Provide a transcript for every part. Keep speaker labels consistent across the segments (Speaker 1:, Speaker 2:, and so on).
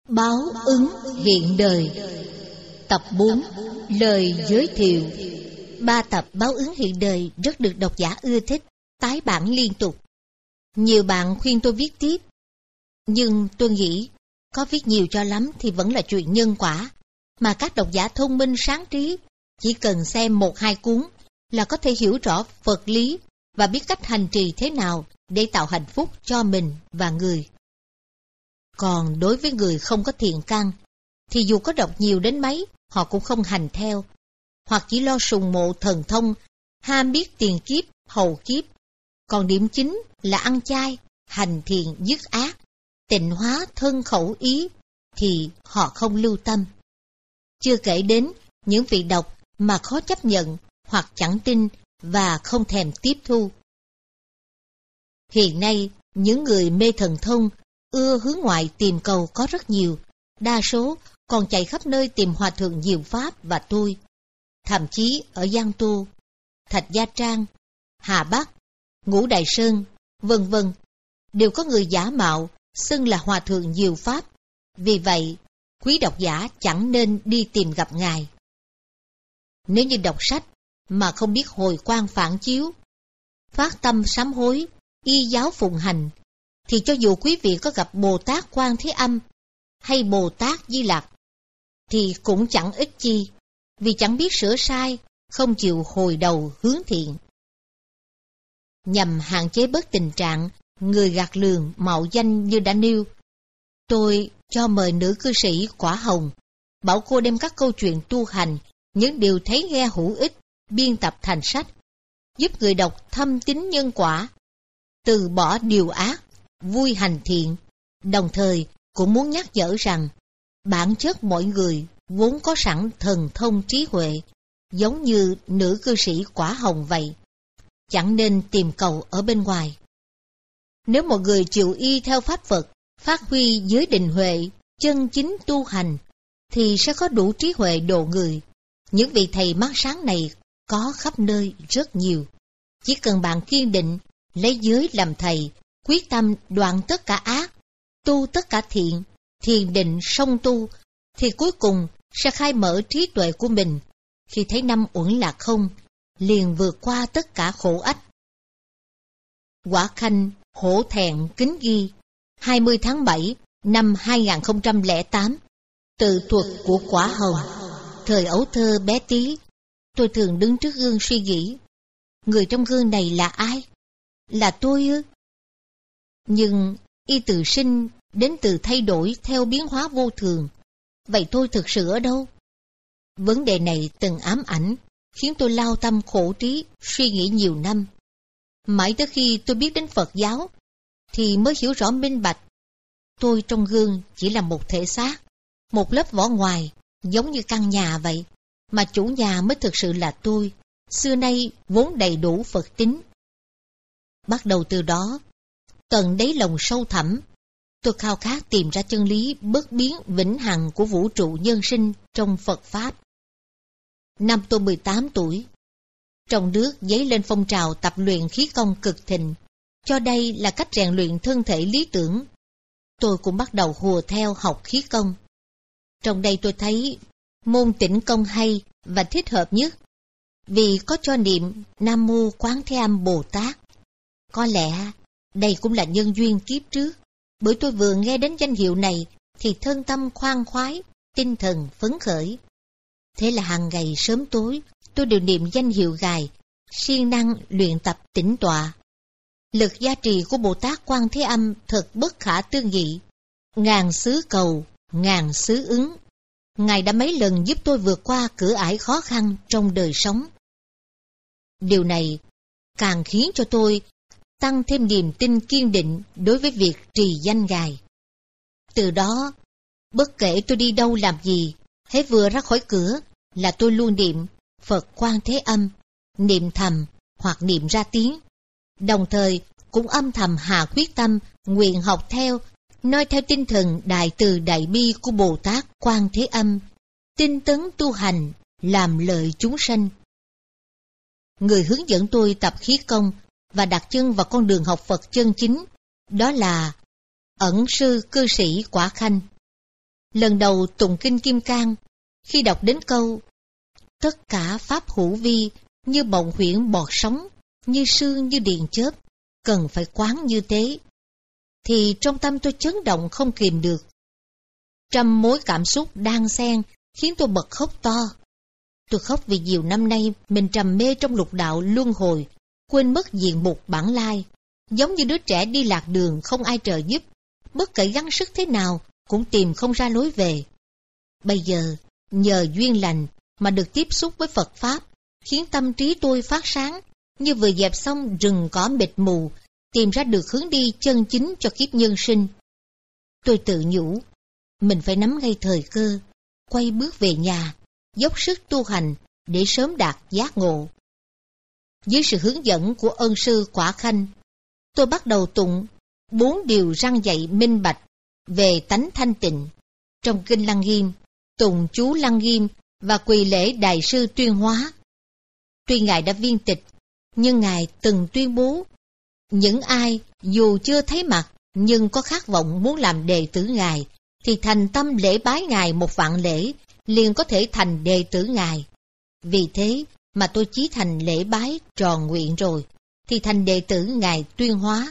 Speaker 1: Báo ứng hiện đời. Tập 4. Lời giới thiệu. 3 tập báo ứng hiện đời rất được độc giả ưa thích, tái bản liên tục. Nhiều bạn khuyên tôi viết tiếp, nhưng tôi nghĩ có viết nhiều cho lắm thì vẫn là chuyện nhân quả, mà các độc giả thông minh sáng trí chỉ cần xem 1-2 cuốn là có thể hiểu rõ vật lý và biết cách hành trì thế nào để tạo hạnh phúc cho mình và người. Còn đối với người không có thiện căn, thì dù có đọc nhiều đến mấy, họ cũng không hành theo, hoặc chỉ lo sùng mộ thần thông, ham biết tiền kiếp, hầu kiếp. Còn điểm chính là ăn chay, hành thiện dứt ác, tịnh hóa thân khẩu ý, thì họ không lưu tâm. Chưa kể đến những vị đọc mà khó chấp nhận, hoặc chẳng tin và không thèm tiếp thu. Hiện nay, những người mê thần thông, ưa hướng ngoại tìm cầu có rất nhiều, đa số còn chạy khắp nơi tìm hòa thượng Diệu Pháp và tôi. Thậm chí ở Giang Tô, Thạch Gia Trang, Hà Bắc, Ngũ Đài Sơn, vân vân, đều có người giả mạo xưng là hòa thượng Diệu Pháp. Vì vậy, quý độc giả chẳng nên đi tìm gặp ngài. Nếu như đọc sách mà không biết hồi quang phản chiếu, phát tâm sám hối, y giáo phụng hành, thì cho dù quý vị có gặp Bồ Tát Quan Thế Âm hay Bồ Tát Di Lặc, thì cũng chẳng ích chi, vì chẳng biết sửa sai, không chịu hồi đầu hướng thiện. Nhằm hạn chế bớt tình trạng người gạt lường mạo danh như đã nêu, tôi cho mời nữ cư sĩ Quả Hồng, bảo cô đem các câu chuyện tu hành, những điều thấy nghe hữu ích, biên tập thành sách, giúp người đọc thâm tín nhân quả, từ bỏ điều ác, vui hành thiện. Đồng thời cũng muốn nhắc nhở rằng bản chất mỗi người vốn có sẵn thần thông trí huệ, giống như nữ cư sĩ Quả Hồng vậy, chẳng nên tìm cầu ở bên ngoài. Nếu một người chịu y theo pháp Phật, phát huy giới định huệ, chân chính tu hành, thì sẽ có đủ trí huệ độ người. Những vị thầy mắt sáng này có khắp nơi rất nhiều. Chỉ cần bạn kiên định, lấy giới làm thầy, quyết tâm đoạn tất cả ác, tu tất cả thiện, thiền định song tu, thì cuối cùng sẽ khai mở trí tuệ của mình. Khi thấy năm uẩn là không, liền vượt qua tất cả khổ ách. Quả Khanh hổ thẹn kính ghi 20 tháng 7 năm 2008. Tự thuật của Quả Hồng. Thời ấu thơ bé tí, tôi thường đứng trước gương suy nghĩ, người trong gương này là ai? Là tôi ư? Nhưng y từ sinh đến từ thay đổi theo biến hóa vô thường, vậy tôi thực sự ở đâu? Vấn đề này từng ám ảnh, khiến tôi lao tâm khổ trí, suy nghĩ nhiều năm. Mãi tới khi tôi biết đến Phật giáo, thì mới hiểu rõ minh bạch. Tôi trong gương chỉ là một thể xác, một lớp vỏ ngoài, giống như căn nhà vậy, mà chủ nhà mới thực sự là tôi, xưa nay vốn đầy đủ Phật tín. Bắt đầu từ đó, tận đáy lòng sâu thẳm, tôi khao khát tìm ra chân lý bất biến vĩnh hằng của vũ trụ nhân sinh trong Phật Pháp. Năm tôi 18 tuổi, trong nước dấy lên phong trào tập luyện khí công cực thịnh, cho đây là cách rèn luyện thân thể lý tưởng. Tôi cũng bắt đầu hùa theo học khí công. Trong đây tôi thấy môn tĩnh công hay và thích hợp nhất, vì có cho niệm Nam Mô Quán Thế Âm Bồ Tát. Có lẽ đây cũng là nhân duyên kiếp trước, bởi tôi vừa nghe đến danh hiệu này thì thân tâm khoan khoái, tinh thần phấn khởi. Thế là hàng ngày sớm tối tôi đều niệm danh hiệu Ngài, siêng năng luyện tập tĩnh tọa. Lực gia trì của Bồ Tát Quan Thế Âm thật bất khả tư nghị. Ngàn xứ cầu, ngàn xứ ứng. Ngài đã mấy lần giúp tôi vượt qua cửa ải khó khăn trong đời sống. Điều này càng khiến cho tôi tăng thêm niềm tin kiên định đối với việc trì danh Ngài. Từ đó, bất kể tôi đi đâu làm gì, hễ vừa ra khỏi cửa là tôi luôn niệm Phật Quan Thế Âm, niệm thầm hoặc niệm ra tiếng. Đồng thời cũng âm thầm hạ quyết tâm nguyện học theo, noi theo tinh thần đại từ đại bi của Bồ Tát Quan Thế Âm, tinh tấn tu hành, làm lợi chúng sanh. Người hướng dẫn tôi tập khí công và đặt chân vào con đường học Phật chân chính, đó là ẩn sư cư sĩ Quả Khanh. Lần đầu tụng kinh Kim Cang, khi đọc đến câu tất cả pháp hữu vi như bọng huyễn bọt sóng, như sương như điện chớp, cần phải quán như thế, thì trong tâm tôi chấn động không kìm được. Trăm mối cảm xúc đan xen khiến tôi bật khóc to. Tôi khóc vì nhiều năm nay mình trầm mê trong lục đạo luân hồi, quên mất diện mục bản lai, giống như đứa trẻ đi lạc đường không ai trợ giúp, bất kể gắng sức thế nào cũng tìm không ra lối về. Bây giờ, nhờ duyên lành mà được tiếp xúc với Phật Pháp, khiến tâm trí tôi phát sáng, như vừa dẹp xong rừng cỏ mịt mù, tìm ra được hướng đi chân chính cho kiếp nhân sinh. Tôi tự nhủ, mình phải nắm ngay thời cơ, quay bước về nhà, dốc sức tu hành để sớm đạt giác ngộ. Dưới sự hướng dẫn của ân sư Quả Khanh, tôi bắt đầu tụng 4 điều răn dạy minh bạch về tánh thanh tịnh trong kinh Lăng Nghiêm, tụng chú Lăng Nghiêm và quỳ lễ Đại sư Tuyên Hóa. Tuy Ngài đã viên tịch, nhưng Ngài từng tuyên bố, những ai dù chưa thấy mặt nhưng có khát vọng muốn làm đệ tử Ngài, thì thành tâm lễ bái Ngài 1.000 lễ, liền có thể thành đệ tử Ngài. Vì thế mà tôi chí thành lễ bái tròn nguyện rồi, thì thành đệ tử Ngài Tuyên Hóa.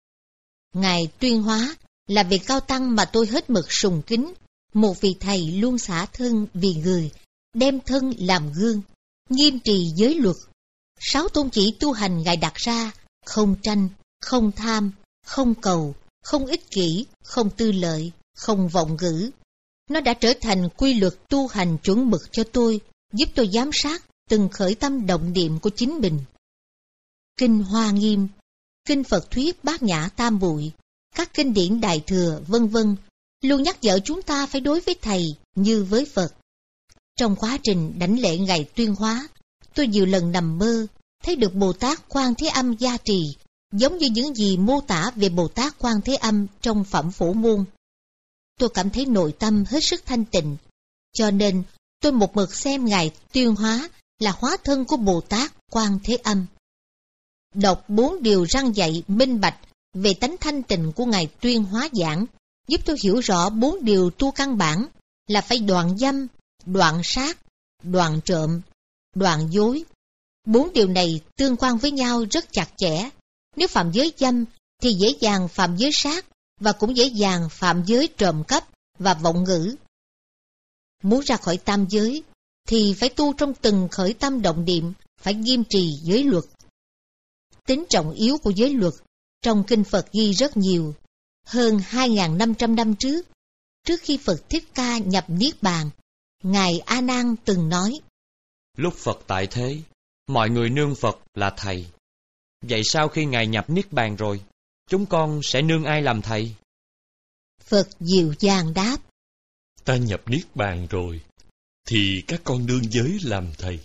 Speaker 1: Ngài Tuyên Hóa là vị cao tăng mà tôi hết mực sùng kính, một vị thầy luôn xả thân vì người, đem thân làm gương, nghiêm trì giới luật. 6 tôn chỉ tu hành Ngài đặt ra: không tranh, không tham, không cầu, không ích kỷ, không tư lợi, không vọng ngữ. Nó đã trở thành quy luật tu hành chuẩn mực cho tôi, giúp tôi giám sát từng khởi tâm động niệm của chính mình. Kinh Hoa Nghiêm, kinh Phật Thuyết Bát Nhã Tam Bụi, các kinh điển Đại Thừa, vân vân, luôn nhắc nhở chúng ta phải đối với Thầy như với Phật. Trong quá trình đảnh lễ Ngài Tuyên Hóa, tôi nhiều lần nằm mơ, thấy được Bồ Tát Quan Thế Âm gia trì, giống như những gì mô tả về Bồ Tát Quan Thế Âm trong Phẩm Phổ Môn. Tôi cảm thấy nội tâm hết sức thanh tịnh, cho nên tôi một mực xem Ngài Tuyên Hóa là hóa thân của Bồ Tát Quan Thế Âm. Đọc 4 điều răn dạy minh bạch về tánh thanh tịnh của Ngài Tuyên Hóa giảng, giúp tôi hiểu rõ 4 điều tu căn bản là phải đoạn dâm, đoạn sát, đoạn trộm, đoạn dối. 4 điều này tương quan với nhau rất chặt chẽ. Nếu phạm giới dâm thì dễ dàng phạm giới sát, và cũng dễ dàng phạm giới trộm cắp và vọng ngữ. Muốn ra khỏi tam giới thì phải tu trong từng khởi tâm động niệm, phải nghiêm trì giới luật. Tính trọng yếu của giới luật trong kinh Phật ghi rất nhiều. Hơn 2.500 năm trước khi Phật Thích Ca nhập Niết Bàn, Ngài A Nan từng nói:
Speaker 2: lúc Phật tại thế, mọi người nương Phật là thầy. Vậy sau khi Ngài nhập Niết Bàn rồi, chúng con sẽ nương ai làm thầy?
Speaker 1: Phật dịu dàng đáp:
Speaker 3: ta nhập Niết Bàn rồi, thì các con nương giới làm thầy.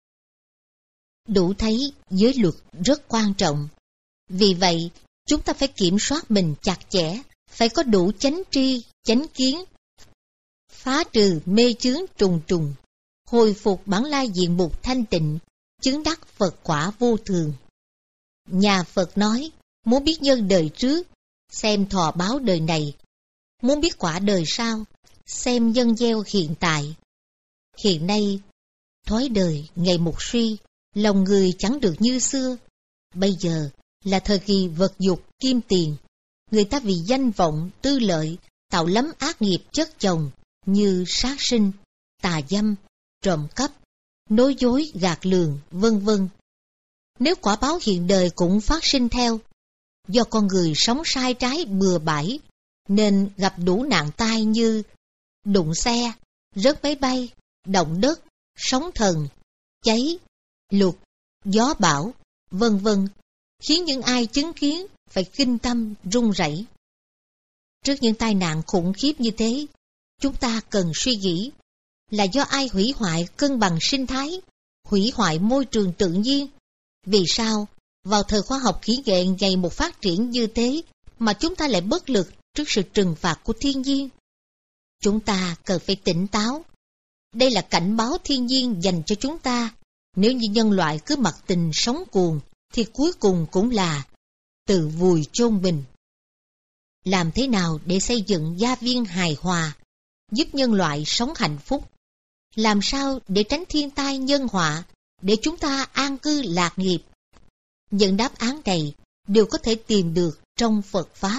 Speaker 1: Đủ thấy giới luật rất quan trọng. Vì vậy, chúng ta phải kiểm soát mình chặt chẽ, phải có đủ chánh tri, chánh kiến, phá trừ mê chướng trùng trùng, hồi phục bản lai diện mục thanh tịnh, chứng đắc Phật quả vô thường. Nhà Phật nói, muốn biết nhân đời trước, xem thọ báo đời này. Muốn biết quả đời sau, xem nhân gieo hiện tại. Hiện nay, thói đời ngày một suy, lòng người chẳng được như xưa. Bây giờ là thời kỳ vật dục kim tiền. Người ta vì danh vọng, tư lợi, tạo lắm ác nghiệp chất chồng như sát sinh, tà dâm, trộm cắp, nói dối, gạt lường, vân vân. Nếu quả báo hiện đời cũng phát sinh theo, do con người sống sai trái bừa bãi, nên gặp đủ nạn tai như đụng xe, rớt máy bay, động đất, sóng thần, cháy, lụt, gió bão, vân vân, khiến những ai chứng kiến phải kinh tâm run rẩy. Trước những tai nạn khủng khiếp như thế, chúng ta cần suy nghĩ là do ai hủy hoại cân bằng sinh thái, hủy hoại môi trường tự nhiên. Vì sao vào thời khoa học kỹ nghệ ngày một phát triển như thế mà chúng ta lại bất lực trước sự trừng phạt của thiên nhiên? Chúng ta cần phải tỉnh táo. Đây là cảnh báo thiên nhiên dành cho chúng ta. Nếu như nhân loại cứ mặc tình sống cuồng, thì cuối cùng cũng là tự vùi chôn mình. Làm thế nào để xây dựng gia viên hài hòa, giúp nhân loại sống hạnh phúc? Làm sao để tránh thiên tai nhân họa, để chúng ta an cư lạc nghiệp? Những đáp án này đều có thể tìm được trong Phật Pháp.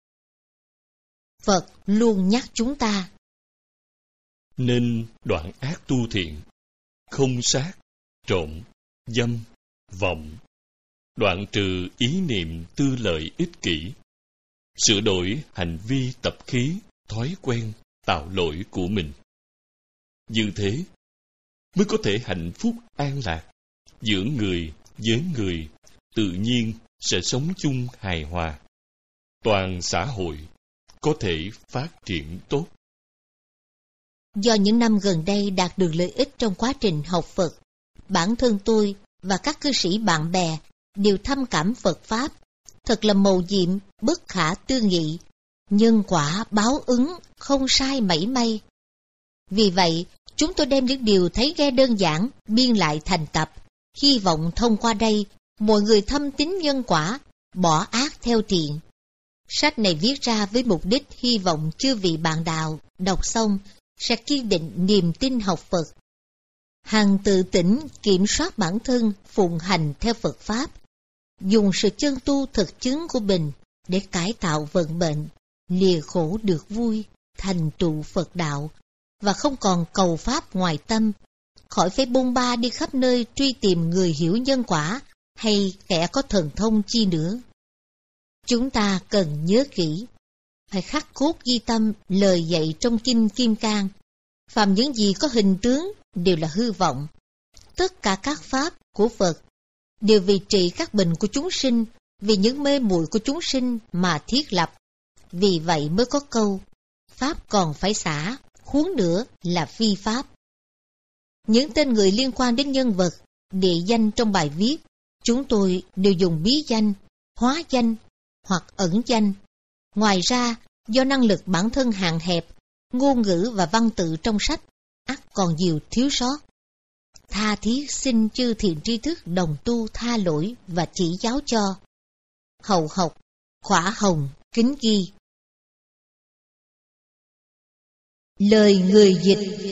Speaker 1: Phật luôn nhắc chúng ta
Speaker 3: nên đoạn ác tu thiện, không sát, trộm, dâm, vọng, đoạn trừ ý niệm tư lợi ích kỷ, sửa đổi hành vi tập khí, thói quen, tạo lỗi của mình. Như thế mới có thể hạnh phúc an lạc, giữa người với người tự nhiên sẽ sống chung hài hòa. Toàn xã hội có thể phát triển tốt.
Speaker 1: Do những năm gần đây đạt được lợi ích trong quá trình học Phật, bản thân tôi và các cư sĩ bạn bè đều thâm cảm Phật Pháp, thật là mầu nhiệm, bất khả tư nghị, nhân quả báo ứng không sai mảy may. Vì vậy, chúng tôi đem những điều thấy nghe đơn giản biên lại thành tập, hy vọng thông qua đây mọi người thâm tín nhân quả, bỏ ác theo thiện. Sách này viết ra với mục đích hy vọng chư vị bạn đạo đọc xong sẽ kiên định niềm tin học Phật, hằng tự tỉnh kiểm soát bản thân, phụng hành theo Phật Pháp, dùng sự chân tu thực chứng của mình để cải tạo vận mệnh, lìa khổ được vui, thành tựu Phật đạo, và không còn cầu Pháp ngoài tâm, khỏi phải bôn ba đi khắp nơi truy tìm người hiểu nhân quả hay kẻ có thần thông chi nữa. Chúng ta cần nhớ kỹ, phải khắc cốt ghi tâm lời dạy trong Kinh Kim Cang: phàm những gì có hình tướng đều là hư vọng. Tất cả các pháp của Phật đều vì trị các bệnh của chúng sinh, vì những mê muội của chúng sinh mà thiết lập. Vì vậy mới có câu: pháp còn phải xả, huống nữa là phi pháp. Những tên người liên quan đến nhân vật, địa danh trong bài viết, chúng tôi đều dùng bí danh, hóa danh hoặc ẩn danh. Ngoài ra, do năng lực bản thân hạn hẹp, ngôn ngữ và văn tự trong sách ắt còn nhiều thiếu sót. Tha thiết xin chư thiện tri thức đồng tu tha lỗi và chỉ giáo cho. Hậu học, Khỏa Hồng kính ghi. Lời người dịch.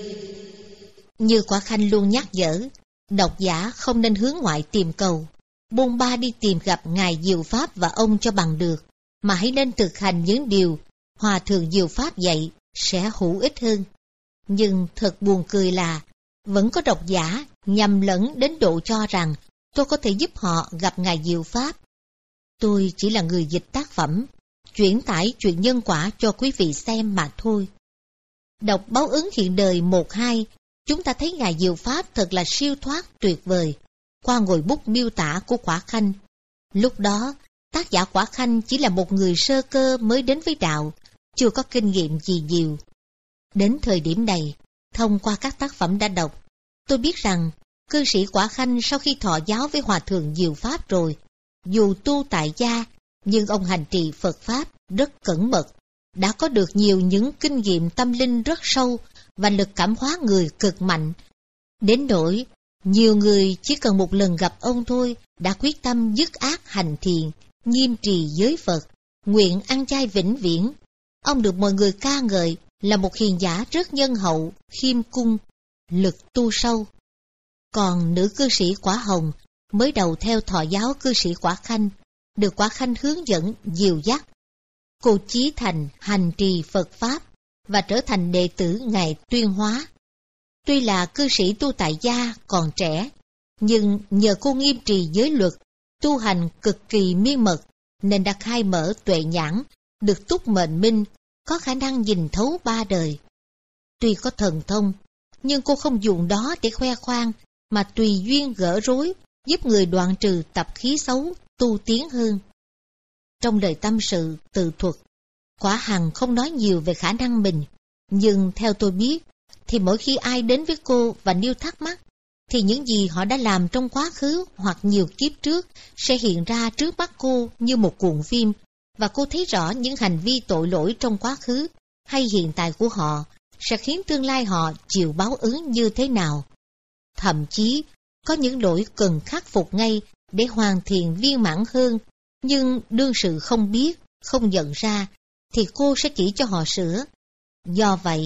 Speaker 1: Như Quả Khanh luôn nhắc nhở, độc giả không nên hướng ngoại tìm cầu, bôn ba đi tìm gặp Ngài Diệu Pháp và ông cho bằng được, mà hãy nên thực hành những điều Hòa Thượng Diệu Pháp dạy sẽ hữu ích hơn. Nhưng thật buồn cười là vẫn có độc giả nhầm lẫn đến độ cho rằng tôi có thể giúp họ gặp Ngài Diệu Pháp. Tôi chỉ là người dịch tác phẩm, chuyển tải chuyện nhân quả cho quý vị xem mà thôi. Đọc Báo ứng hiện đời 1-2, chúng ta thấy Ngài Diệu Pháp thật là siêu thoát tuyệt vời, qua ngòi bút miêu tả của Quả Khanh. Lúc đó, tác giả Quả Khanh chỉ là một người sơ cơ mới đến với đạo, chưa có kinh nghiệm gì nhiều. Đến thời điểm này, thông qua các tác phẩm đã đọc, tôi biết rằng cư sĩ Quả Khanh sau khi thọ giáo với Hòa Thượng Diệu Pháp rồi, dù tu tại gia, nhưng ông hành trì Phật Pháp rất cẩn mật, đã có được nhiều những kinh nghiệm tâm linh rất sâu và lực cảm hóa người cực mạnh. Đến nỗi, nhiều người chỉ cần một lần gặp ông thôi đã quyết tâm dứt ác hành thiện, nghiêm trì giới Phật, nguyện ăn chay vĩnh viễn. Ông được mọi người ca ngợi là một hiền giả rất nhân hậu, khiêm cung, lực tu sâu. Còn nữ cư sĩ Quả Hồng mới đầu theo thọ giáo cư sĩ Quả Khanh, được Quả Khanh hướng dẫn dìu dắt. Cô chí thành hành trì Phật Pháp và trở thành đệ tử Ngài Tuyên Hóa. Tuy là cư sĩ tu tại gia còn trẻ, nhưng nhờ cô nghiêm trì giới luật, tu hành cực kỳ miên mật, nên đã khai mở tuệ nhãn, được túc mệnh minh, có khả năng nhìn thấu ba đời. Tuy có thần thông, nhưng cô không dùng đó để khoe khoang, mà tùy duyên gỡ rối, giúp người đoạn trừ tập khí xấu, tu tiến hơn. Trong lời tâm sự, tự thuật, Quả Hằng không nói nhiều về khả năng mình, nhưng theo tôi biết, thì mỗi khi ai đến với cô và nêu thắc mắc, thì những gì họ đã làm trong quá khứ hoặc nhiều kiếp trước sẽ hiện ra trước mắt cô như một cuộn phim, và cô thấy rõ những hành vi tội lỗi trong quá khứ hay hiện tại của họ sẽ khiến tương lai họ chịu báo ứng như thế nào. Thậm chí, có những lỗi cần khắc phục ngay để hoàn thiện viên mãn hơn, nhưng đương sự không biết, không nhận ra, thì cô sẽ chỉ cho họ sửa. Do vậy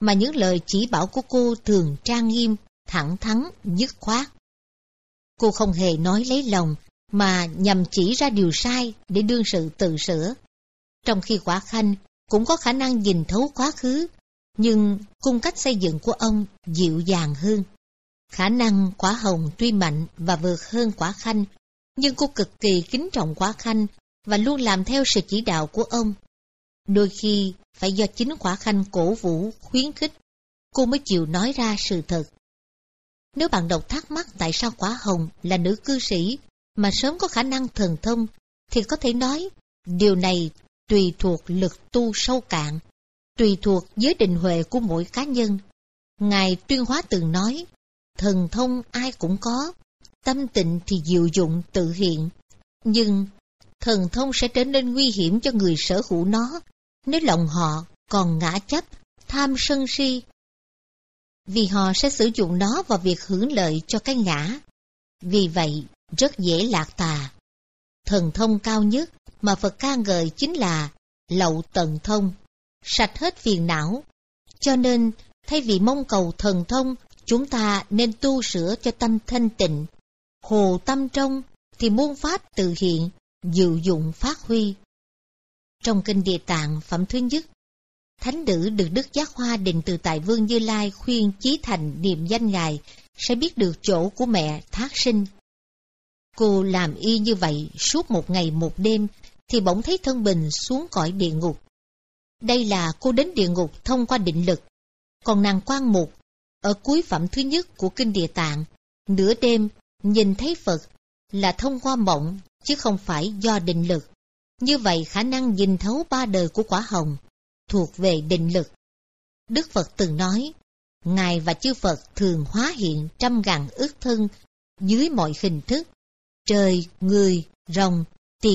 Speaker 1: mà những lời chỉ bảo của cô thường trang nghiêm, thẳng thắn, dứt khoát. Cô không hề nói lấy lòng, mà nhằm chỉ ra điều sai để đương sự tự sửa. Trong khi Quả Khanh cũng có khả năng nhìn thấu quá khứ, nhưng cung cách xây dựng của ông dịu dàng hơn. Khả năng Quả Hồng tuy mạnh và vượt hơn Quả Khanh, nhưng cô cực kỳ kính trọng Quả Khanh và luôn làm theo sự chỉ đạo của ông. Đôi khi phải do chính Quả Khanh cổ vũ, khuyến khích, cô mới chịu nói ra sự thật. Nếu bạn đọc thắc mắc tại sao Quả Hồng là nữ cư sĩ mà sớm có khả năng thần thông, thì có thể nói điều này tùy thuộc lực tu sâu cạn, tùy thuộc giới định huệ của mỗi cá nhân. Ngài Tuyên Hóa từng nói, thần thông ai cũng có, tâm tịnh thì diệu dụng tự hiện, nhưng thần thông sẽ trở nên nguy hiểm cho người sở hữu nó nếu lòng họ còn ngã chấp, tham sân si, vì họ sẽ sử dụng nó vào việc hưởng lợi cho cái ngã. Vì vậy, rất dễ lạc tà. Thần thông cao nhất mà Phật ca ngợi chính là lậu tận thông, sạch hết phiền não. Cho nên, thay vì mong cầu thần thông, chúng ta nên tu sửa cho tâm thanh tịnh. Hồ tâm trong thì muôn pháp tự hiện, diệu dụng phát huy. Trong Kinh Địa Tạng phẩm thứ nhất, thánh nữ được Đức Giác Hoa Định Từ Tại Vương Như Lai khuyên chí thành niệm danh Ngài sẽ biết được chỗ của mẹ thác sinh. Cô làm y như vậy suốt một ngày một đêm thì bỗng thấy thân mình xuống cõi địa ngục. Đây là cô đến địa ngục thông qua định lực. Còn nàng Quan Mục ở cuối phẩm thứ nhất của Kinh Địa Tạng, nửa đêm nhìn thấy Phật là thông qua mộng chứ không phải do định lực. Như vậy khả năng nhìn thấu ba đời của Quả Hồng thuộc về định lực. Đức Phật từng nói, Ngài và chư Phật thường hóa hiện trăm ngàn ức thân dưới mọi hình thức: trời, người, rồng,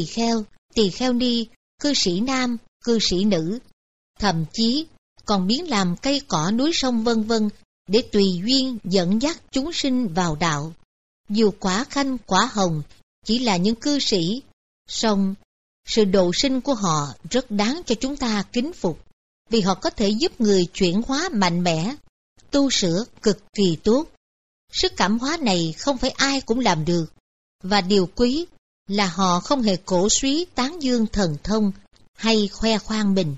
Speaker 1: tỳ kheo ni, cư sĩ nam, cư sĩ nữ, thậm chí còn biến làm cây cỏ núi sông vân vân để tùy duyên dẫn dắt chúng sinh vào đạo. Dù Quả Khanh, Quả Hồng chỉ là những cư sĩ, song sự độ sinh của họ rất đáng cho chúng ta kính phục, vì họ có thể giúp người chuyển hóa mạnh mẽ, tu sửa cực kỳ tốt. Sức cảm hóa này không phải ai cũng làm được, và điều quý là họ không hề cổ suý tán dương thần thông hay khoe khoang mình.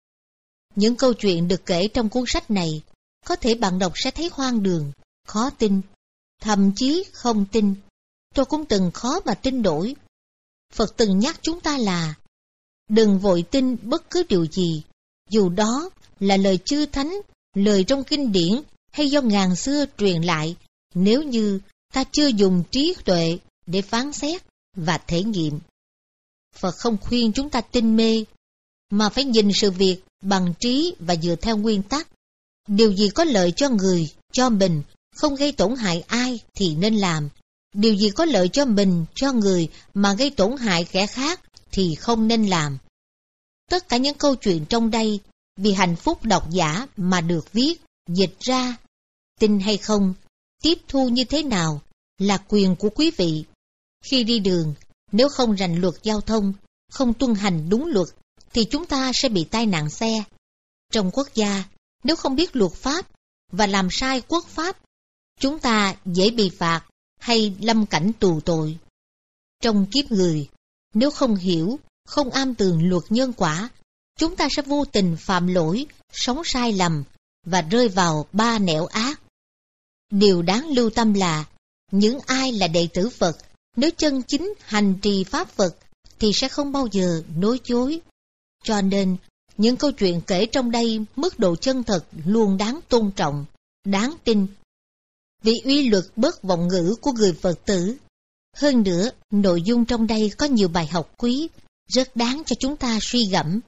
Speaker 1: Những câu chuyện được kể trong cuốn sách này, có thể bạn đọc sẽ thấy hoang đường, khó tin, thậm chí không tin. Tôi cũng từng khó mà tin nổi. Phật từng nhắc chúng ta là đừng vội tin bất cứ điều gì, dù đó là lời chư thánh, lời trong kinh điển hay do ngàn xưa truyền lại, nếu như ta chưa dùng trí tuệ để phán xét và thể nghiệm. Phật không khuyên chúng ta tin mê, mà phải nhìn sự việc bằng trí và dựa theo nguyên tắc. Điều gì có lợi cho người, cho mình, không gây tổn hại ai thì nên làm. Điều gì có lợi cho mình, cho người mà gây tổn hại kẻ khác thì không nên làm. Tất cả những câu chuyện trong đây vì hạnh phúc độc giả mà được viết, dịch ra. Tin hay không, tiếp thu như thế nào là quyền của quý vị. Khi đi đường, nếu không rành luật giao thông, không tuân hành đúng luật, thì chúng ta sẽ bị tai nạn xe. Trong quốc gia, nếu không biết luật pháp và làm sai quốc pháp, chúng ta dễ bị phạt hay lâm cảnh tù tội. Trong kiếp người, nếu không hiểu, không am tường luật nhân quả, chúng ta sẽ vô tình phạm lỗi, sống sai lầm và rơi vào ba nẻo ác. Điều đáng lưu tâm là, những ai là đệ tử Phật, nếu chân chính hành trì pháp Phật, thì sẽ không bao giờ nói dối. Cho nên, những câu chuyện kể trong đây mức độ chân thật luôn đáng tôn trọng, đáng tin. Vì uy luật bất vọng ngữ của người Phật tử. Hơn nữa, nội dung trong đây có nhiều bài học quý, rất đáng cho chúng ta suy gẫm.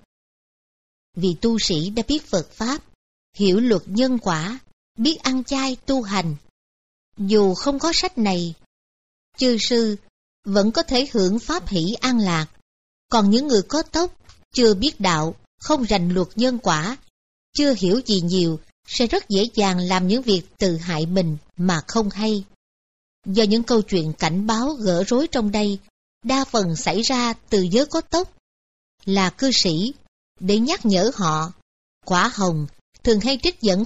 Speaker 1: Vì tu sĩ đã biết Phật Pháp, hiểu luật nhân quả, biết ăn chay tu hành. Dù không có sách này, chư sư vẫn có thể hưởng pháp hỷ an lạc. Còn những người có tóc, chưa biết đạo, không rành luật nhân quả, chưa hiểu gì nhiều, sẽ rất dễ dàng làm những việc tự hại mình mà không hay. Do những câu chuyện cảnh báo gỡ rối trong đây, đa phần xảy ra từ giới có tóc, là cư sĩ, để nhắc nhở họ. Quả Hồng thường hay trích dẫn